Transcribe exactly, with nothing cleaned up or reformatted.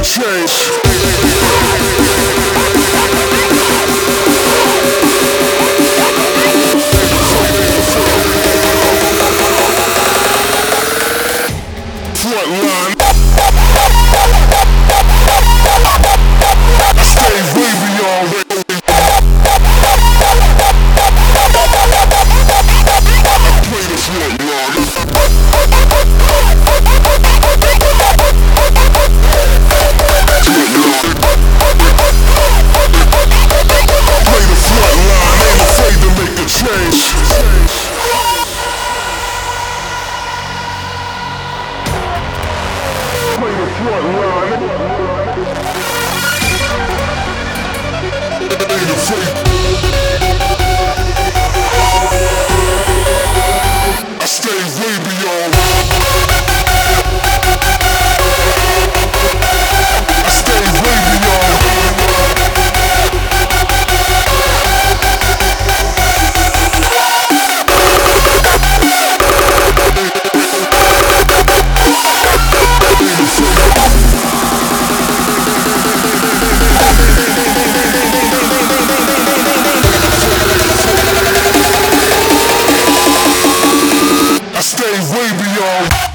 change. Frontline. I stay way beyond. I play the front line. Play the front line, ain't afraid to make a change. Play the front line. Ain't afraid. I stay way beyond. I stay way beyond. I stay way beyond.